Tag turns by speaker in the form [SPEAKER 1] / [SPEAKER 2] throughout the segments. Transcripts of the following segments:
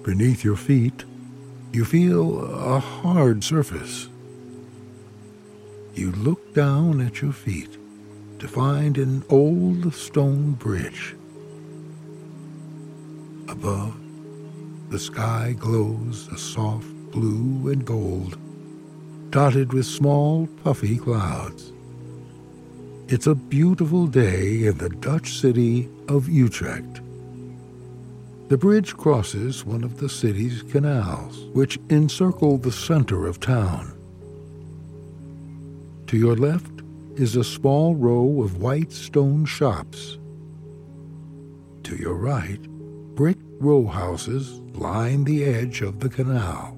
[SPEAKER 1] Beneath your feet, you feel a hard surface. You look down at your feet to find an old stone bridge. Above, the sky glows a soft blue and gold, dotted with small, puffy clouds. It's a beautiful day in the Dutch city of Utrecht. The bridge crosses one of the city's canals, which encircle the center of town. To your left is a small row of white stone shops. To your right, brick row houses line the edge of the canal.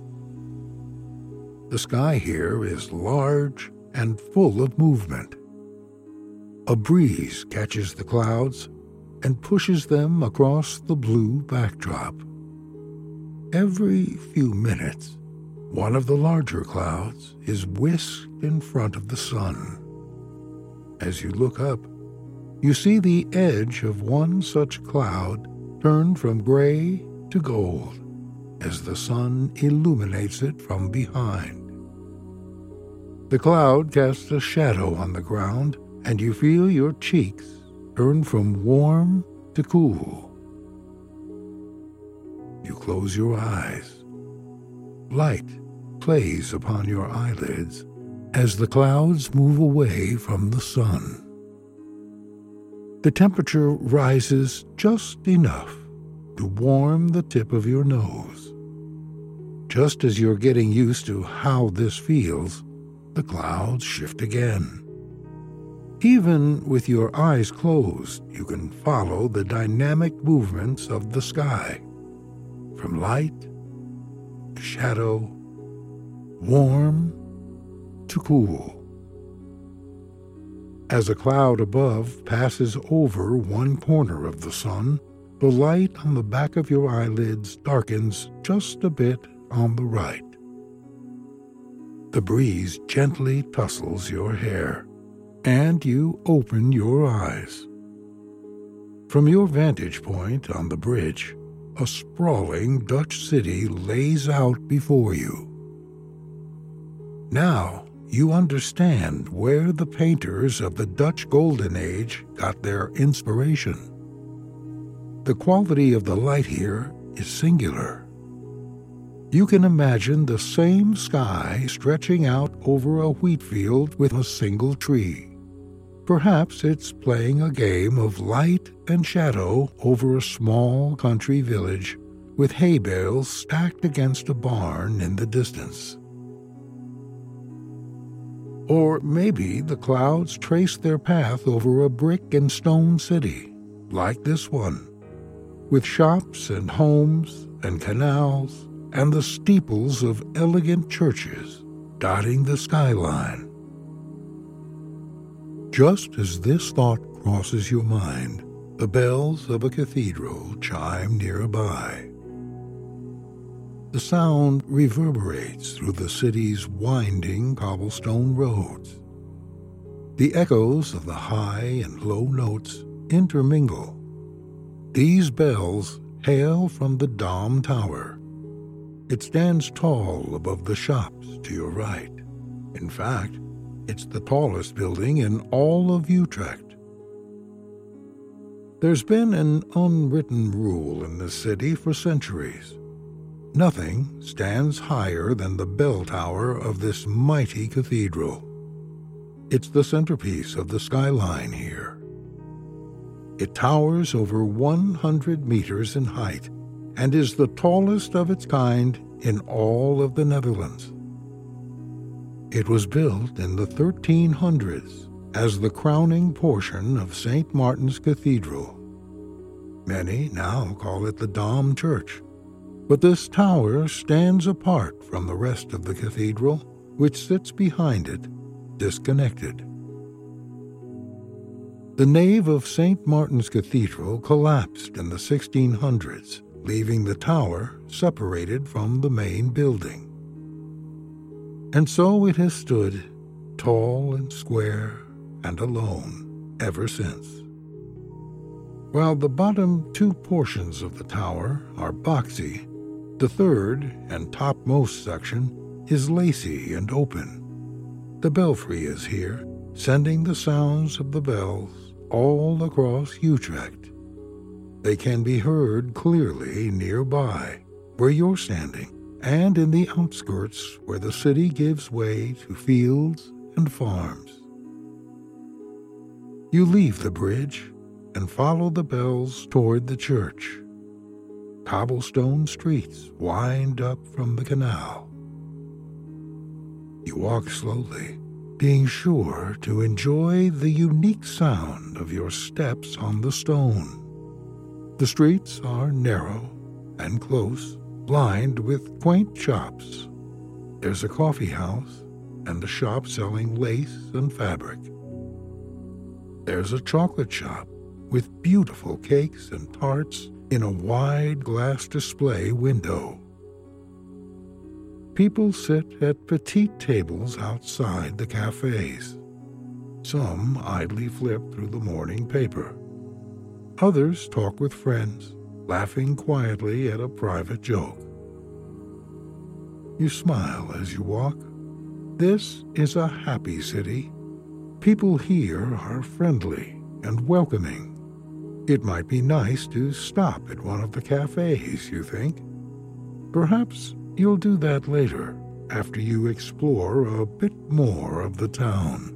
[SPEAKER 1] The sky here is large and full of movement. A breeze catches the clouds and pushes them across the blue backdrop. Every few minutes, one of the larger clouds is whisked in front of the sun. As you look up, you see the edge of one such cloud turn from gray to gold as the sun illuminates it from behind. The cloud casts a shadow on the ground, and you feel your cheeks turn from warm to cool. You close your eyes. Light plays upon your eyelids as the clouds move away from the sun. The temperature rises just enough to warm the tip of your nose. Just as you're getting used to how this feels, the clouds shift again. Even with your eyes closed, you can follow the dynamic movements of the sky, from light to shadow, warm to cool. As a cloud above passes over one corner of the sun, the light on the back of your eyelids darkens just a bit on the right. The breeze gently tussles your hair, and you open your eyes. From your vantage point on the bridge, a sprawling Dutch city lays out before you. Now you understand where the painters of the Dutch Golden Age got their inspiration. The quality of the light here is singular. You can imagine the same sky stretching out over a wheat field with a single tree. Perhaps it's playing a game of light and shadow over a small country village with hay bales stacked against a barn in the distance. Or maybe the clouds trace their path over a brick and stone city, like this one, with shops and homes and canals and the steeples of elegant churches dotting the skyline. Just as this thought crosses your mind, the bells of a cathedral chime nearby. The sound reverberates through the city's winding cobblestone roads. The echoes of the high and low notes intermingle. These bells hail from the Dom Tower. It stands tall above the shops to your right. In fact, it's the tallest building in all of Utrecht. There's been an unwritten rule in this city for centuries. Nothing stands higher than the bell tower of this mighty cathedral. It's the centerpiece of the skyline here. It towers over 100 meters in height and is the tallest of its kind in all of the Netherlands. It was built in the 1300s as the crowning portion of St. Martin's Cathedral. Many now call it the Dom Church, but this tower stands apart from the rest of the cathedral, which sits behind it, disconnected. The nave of St. Martin's Cathedral collapsed in the 1600s, leaving the tower separated from the main building. And so it has stood, tall and square and alone, ever since. While the bottom two portions of the tower are boxy, The third and topmost section is lacy and open. The belfry is here, sending the sounds of the bells all across Utrecht. They can be heard clearly nearby, where you're standing, and in the outskirts where the city gives way to fields and farms. You leave the bridge and follow the bells toward the church. Cobblestone streets wind up from the canal. You walk slowly, being sure to enjoy the unique sound of your steps on the stone. The streets are narrow and close, lined with quaint shops. There's a coffee house and a shop selling lace and fabric. There's a chocolate shop with beautiful cakes and tarts in a wide glass display window. People sit at petite tables outside the cafes. Some idly flip through the morning paper. Others talk with friends, laughing quietly at a private joke. You smile as you walk. This is a happy city. People here are friendly and welcoming. It might be nice to stop at one of the cafes, you think. Perhaps you'll do that later, after you explore a bit more of the town.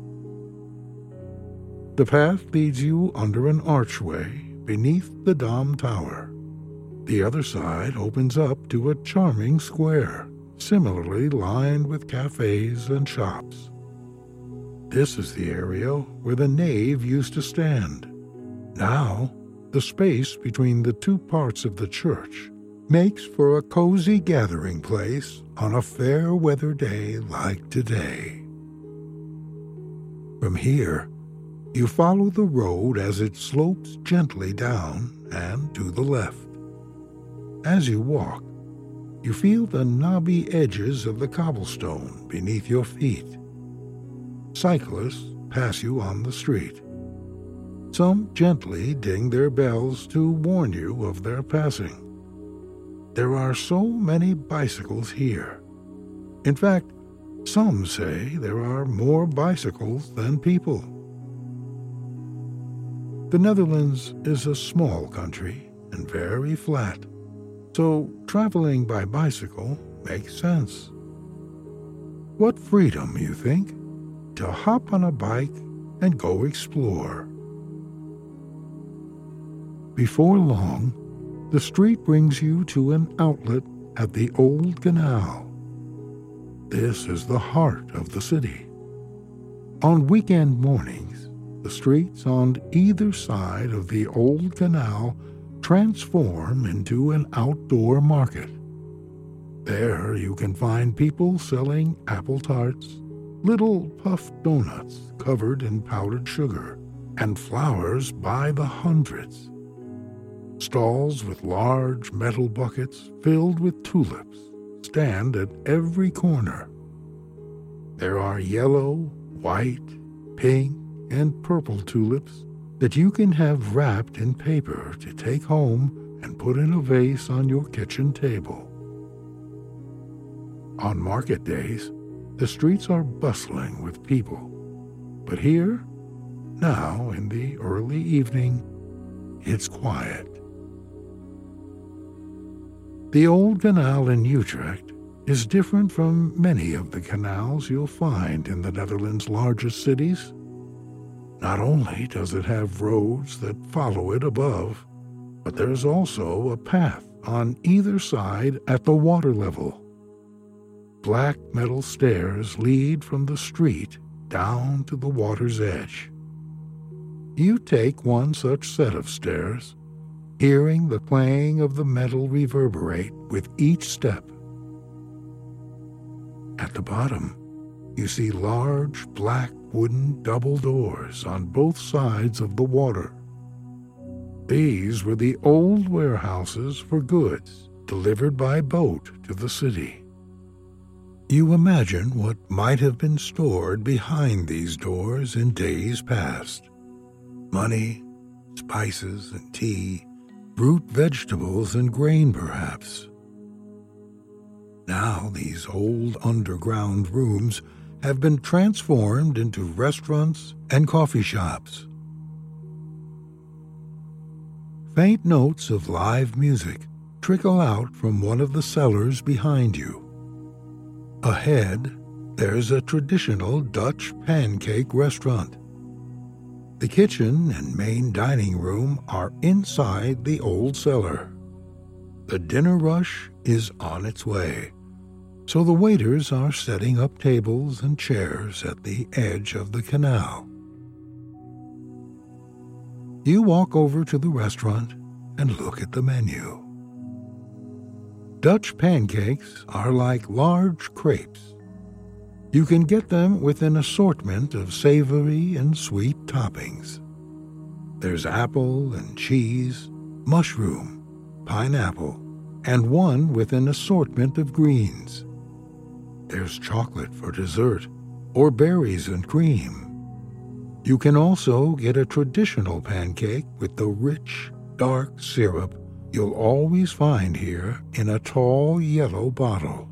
[SPEAKER 1] The path leads you under an archway beneath the Dom Tower. The other side opens up to a charming square, similarly lined with cafes and shops. This is the area where the nave used to stand. Now, the space between the two parts of the church makes for a cozy gathering place on a fair weather day like today. From here, you follow the road as it slopes gently down and to the left. As you walk, you feel the knobby edges of the cobblestone beneath your feet. Cyclists pass you on the street. Some gently ding their bells to warn you of their passing. There are so many bicycles here. In fact, some say there are more bicycles than people. The Netherlands is a small country and very flat, so traveling by bicycle makes sense. What freedom, you think, to hop on a bike and go explore. Before long, the street brings you to an outlet at the Old Canal. This is the heart of the city. On weekend mornings, the streets on either side of the Old Canal transform into an outdoor market. There you can find people selling apple tarts, little puffed donuts covered in powdered sugar, and flowers by the hundreds. Stalls with large metal buckets filled with tulips stand at every corner. There are yellow, white, pink, and purple tulips that you can have wrapped in paper to take home and put in a vase on your kitchen table. On market days, the streets are bustling with people. But here, now in the early evening, it's quiet. The Old Canal in Utrecht is different from many of the canals you'll find in the Netherlands' largest cities. Not only does it have roads that follow it above, but there's also a path on either side at the water level. Black metal stairs lead from the street down to the water's edge. You take one such set of stairs, hearing the clang of the metal reverberate with each step. At the bottom, you see large black wooden double doors on both sides of the water. These were the old warehouses for goods delivered by boat to the city. You imagine what might have been stored behind these doors in days past. Money, spices and tea, root vegetables and grain perhaps. Now these old underground rooms have been transformed into restaurants and coffee shops. Faint notes of live music trickle out from one of the cellars behind you. Ahead, there's a traditional Dutch pancake restaurant. The kitchen and main dining room are inside the old cellar. The dinner rush is on its way, so the waiters are setting up tables and chairs at the edge of the canal. You walk over to the restaurant and look at the menu. Dutch pancakes are like large crepes. You can get them with an assortment of savory and sweet toppings. There's apple and cheese, mushroom, pineapple, and one with an assortment of greens. There's chocolate for dessert, or berries and cream. You can also get a traditional pancake with the rich, dark syrup you'll always find here in a tall yellow bottle.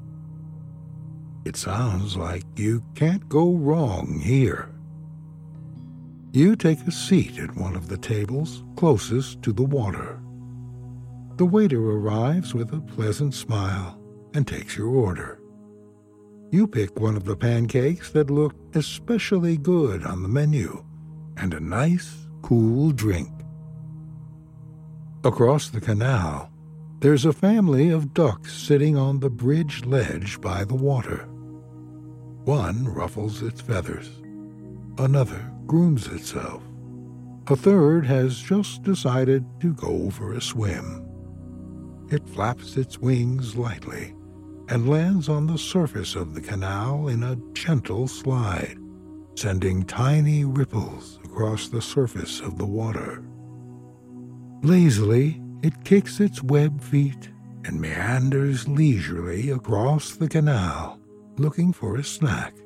[SPEAKER 1] It sounds like you can't go wrong here. You take a seat at one of the tables closest to the water. The waiter arrives with a pleasant smile and takes your order. You pick one of the pancakes that look especially good on the menu and a nice, cool drink. Across the canal, there's a family of ducks sitting on the bridge ledge by the water. One ruffles its feathers. Another grooms itself. A third has just decided to go for a swim. It flaps its wings lightly and lands on the surface of the canal in a gentle slide, sending tiny ripples across the surface of the water. Lazily, it kicks its webbed feet and meanders leisurely across the canal, looking for a snack.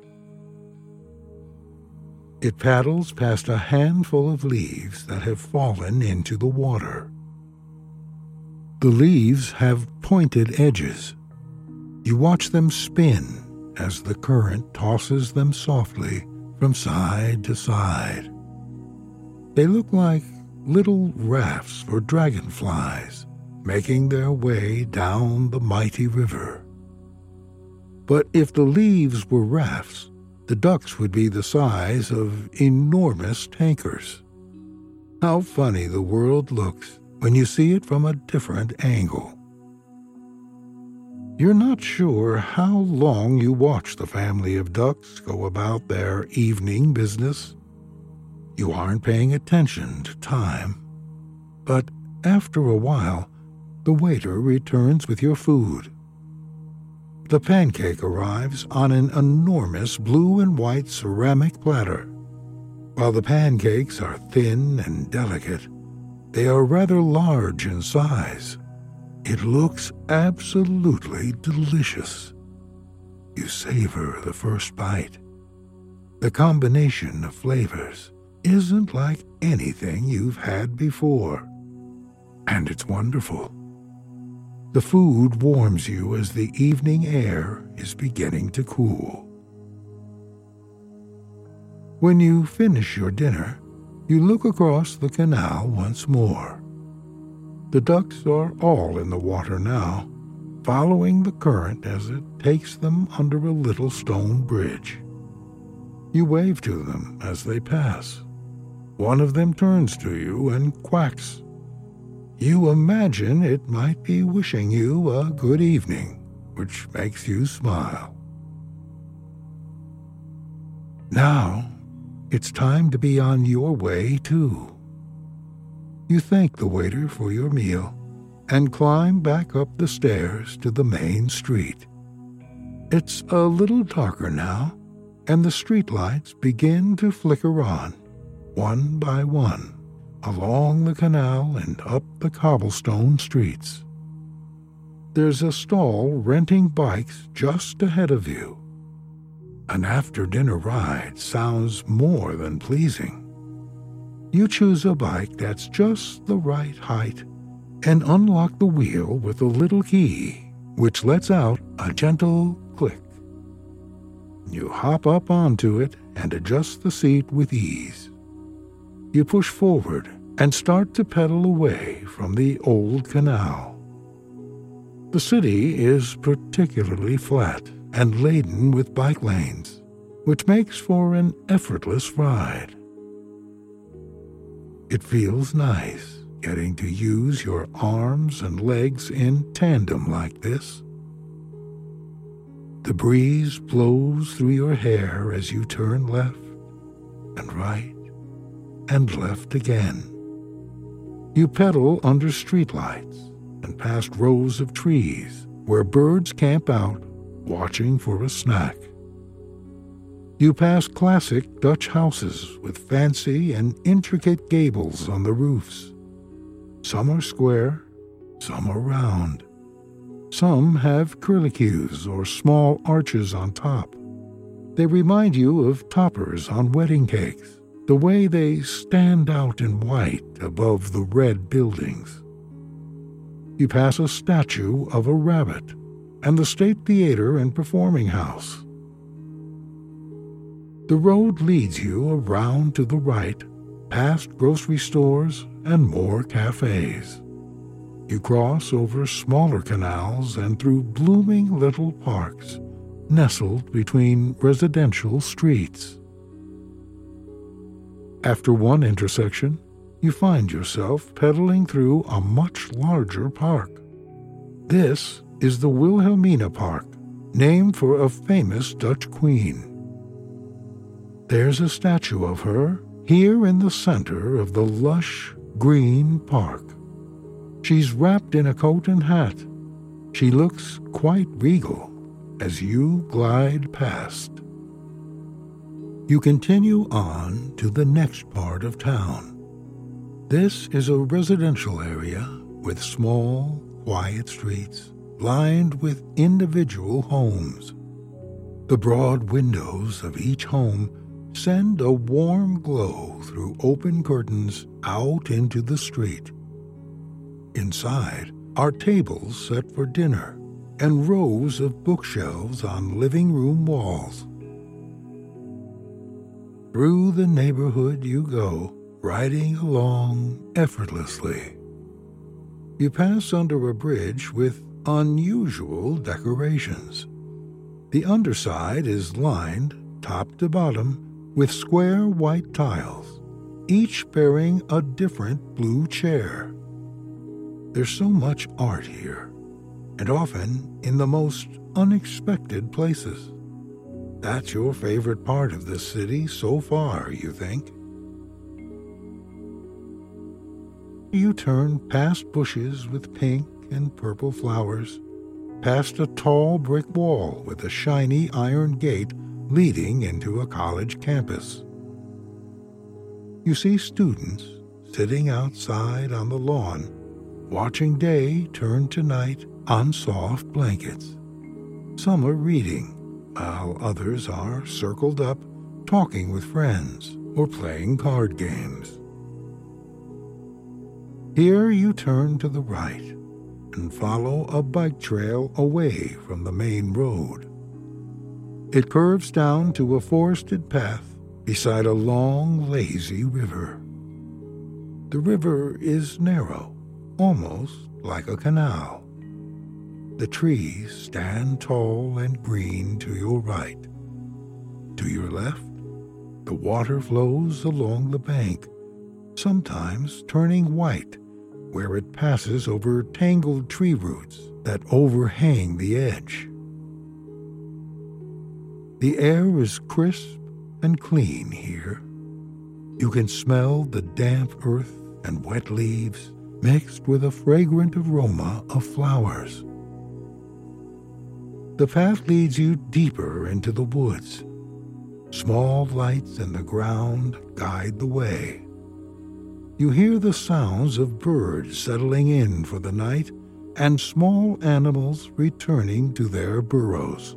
[SPEAKER 1] It paddles past a handful of leaves that have fallen into the water. The leaves have pointed edges. You watch them spin as the current tosses them softly from side to side. They look like little rafts for dragonflies making their way down the mighty river. But if the leaves were rafts, the ducks would be the size of enormous tankers. How funny the world looks when you see it from a different angle. You're not sure how long you watch the family of ducks go about their evening business. You aren't paying attention to time. But after a while, the waiter returns with your food. The pancake arrives on an enormous blue and white ceramic platter. While the pancakes are thin and delicate, they are rather large in size. It looks absolutely delicious. You savor the first bite. The combination of flavors isn't like anything you've had before, and it's wonderful. The food warms you as the evening air is beginning to cool. When you finish your dinner, you look across the canal once more. The ducks are all in the water now, following the current as it takes them under a little stone bridge. You wave to them as they pass. One of them turns to you and quacks. You imagine it might be wishing you a good evening, which makes you smile. Now, it's time to be on your way, too. You thank the waiter for your meal and climb back up the stairs to the main street. It's a little darker now, and the streetlights begin to flicker on, one by one, along the canal and up the cobblestone streets. There's a stall renting bikes just ahead of you. An after-dinner ride sounds more than pleasing. You choose a bike that's just the right height and unlock the wheel with a little key which lets out a gentle click. You hop up onto it and adjust the seat with ease. You push forward and start to pedal away from the old canal. The city is particularly flat and laden with bike lanes, which makes for an effortless ride. It feels nice getting to use your arms and legs in tandem like this. The breeze blows through your hair as you turn left and right and left again. You pedal under streetlights and past rows of trees where birds camp out, watching for a snack. You pass classic Dutch houses with fancy and intricate gables on the roofs. Some are square, some are round. Some have curlicues or small arches on top. They remind you of toppers on wedding cakes, the way they stand out in white above the red buildings. You pass a statue of a rabbit and the State Theater and Performing House. The road leads you around to the right, past grocery stores and more cafes. You cross over smaller canals and through blooming little parks, nestled between residential streets. After one intersection, you find yourself pedaling through a much larger park. This is the Wilhelmina Park, named for a famous Dutch queen. There's a statue of her here in the center of the lush, green park. She's wrapped in a coat and hat. She looks quite regal as you glide past. You continue on to the next part of town. This is a residential area with small, quiet streets lined with individual homes. The broad windows of each home send a warm glow through open curtains out into the street. Inside are tables set for dinner and rows of bookshelves on living room walls. Through the neighborhood you go, riding along effortlessly. You pass under a bridge with unusual decorations. The underside is lined, top to bottom, with square white tiles, each bearing a different blue chair. There's so much art here, and often in the most unexpected places. That's your favorite part of this city so far, you think? You turn past bushes with pink and purple flowers, past a tall brick wall with a shiny iron gate leading into a college campus. You see students sitting outside on the lawn, watching day turn to night on soft blankets. Some are reading, while others are circled up, talking with friends or playing card games. Here you turn to the right and follow a bike trail away from the main road. It curves down to a forested path beside a long, lazy river. The river is narrow, almost like a canal. The trees stand tall and green to your right. To your left, the water flows along the bank, sometimes turning white where it passes over tangled tree roots that overhang the edge. The air is crisp and clean here. You can smell the damp earth and wet leaves mixed with a fragrant aroma of flowers. The path leads you deeper into the woods. Small lights in the ground guide the way. You hear the sounds of birds settling in for the night and small animals returning to their burrows.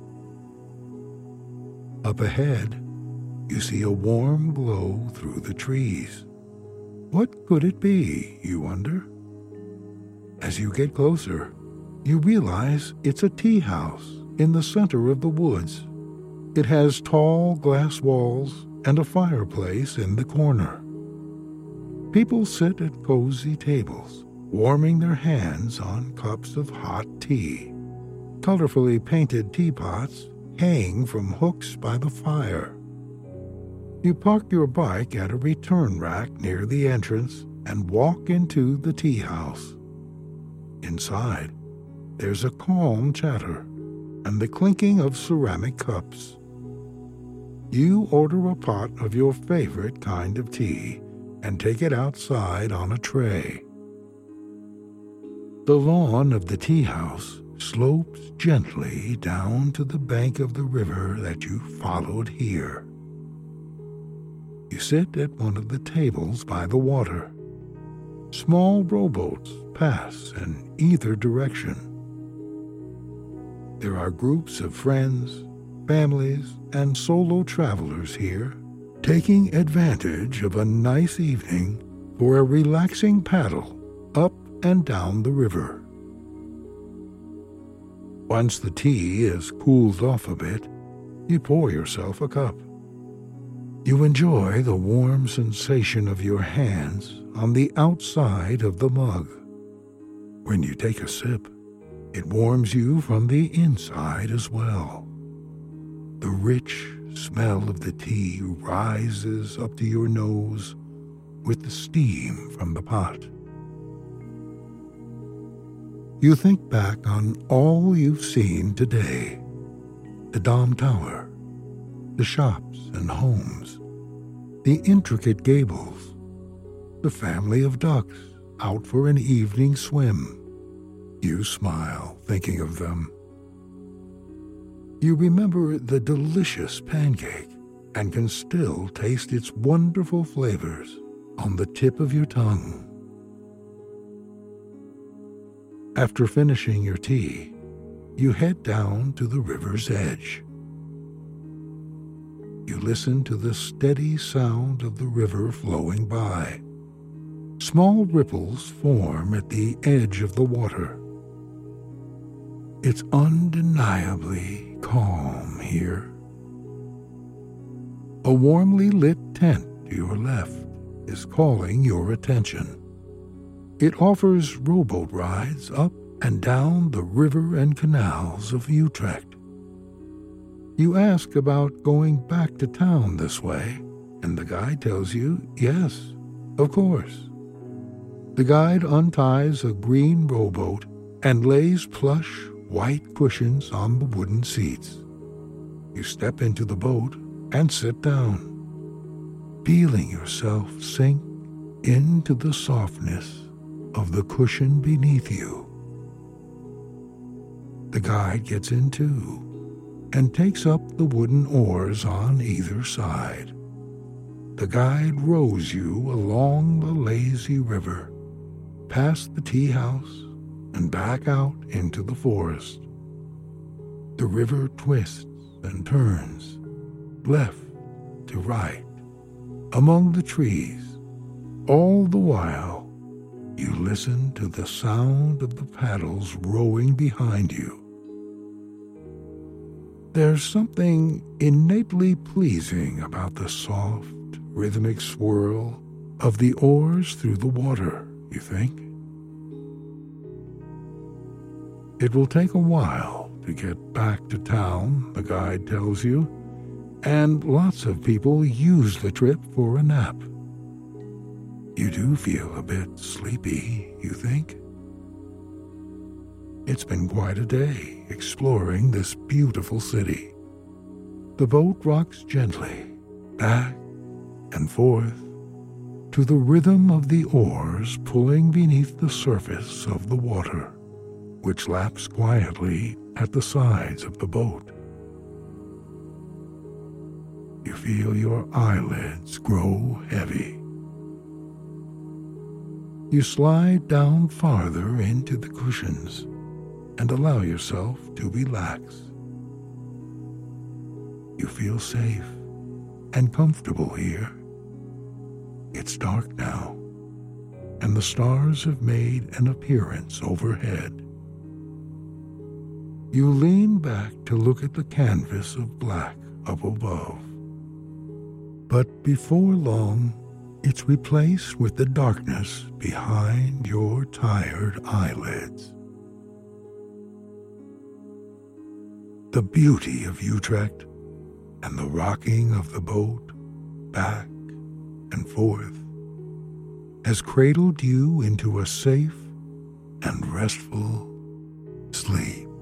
[SPEAKER 1] Up ahead, you see a warm glow through the trees. What could it be, you wonder? As you get closer, You realize it's a tea house in the center of the woods. It has tall glass walls and a fireplace in the corner. People sit at cozy tables, warming their hands on cups of hot tea. Colorfully painted teapots hang from hooks by the fire. You park your bike at a return rack near the entrance and walk into the tea house. Inside, there's a calm chatter and the clinking of ceramic cups. You order a pot of your favorite kind of tea and take it outside on a tray. The lawn of the tea house slopes gently down to the bank of the river that you followed here. You sit at one of the tables by the water. Small rowboats pass in either direction. There are groups of friends, families, and solo travelers here, taking advantage of a nice evening for a relaxing paddle up and down the river. Once the tea is cooled off a bit, you pour yourself a cup. You enjoy the warm sensation of your hands on the outside of the mug. When you take a sip, it warms you from the inside as well. The rich smell of the tea rises up to your nose with the steam from the pot. You think back on all you've seen today: the Dom Tower, the shops and homes, the intricate gables, the family of ducks out for an evening swim. You smile thinking of them. You remember the delicious pancake and can still taste its wonderful flavors on the tip of your tongue. After finishing your tea, you head down to the river's edge. You listen to the steady sound of the river flowing by. Small ripples form at the edge of the water. It's undeniably calm here. A warmly lit tent to your left is calling your attention. It offers rowboat rides up and down the river and canals of Utrecht. You ask about going back to town this way, and the guide tells you, yes, of course. The guide unties a green rowboat and lays plush, white cushions on the wooden seats. You step into the boat and sit down, feeling yourself sink into the softness of the cushion beneath you. The guide gets in too and takes up the wooden oars on either side. The guide rows you along the lazy river, past the tea house, and back out into the forest. The river twists and turns, left to right, among the trees. All the while, you listen to the sound of the paddles rowing behind you. There's something innately pleasing about the soft, rhythmic swirl of the oars through the water, you think. It will take a while to get back to town, the guide tells you, and lots of people use the trip for a nap. You do feel a bit sleepy, you think. It's been quite a day exploring this beautiful city. The boat rocks gently, back and forth, to the rhythm of the oars pulling beneath the surface of the water, which laps quietly at the sides of the boat. You feel your eyelids grow heavy. You slide down farther into the cushions and allow yourself to relax. You feel safe and comfortable here. It's dark now, and the stars have made an appearance overhead. You lean back to look at the canvas of black up above. But before long, it's replaced with the darkness behind your tired eyelids. The beauty of Utrecht and the rocking of the boat back and forth has cradled you into a safe and restful sleep.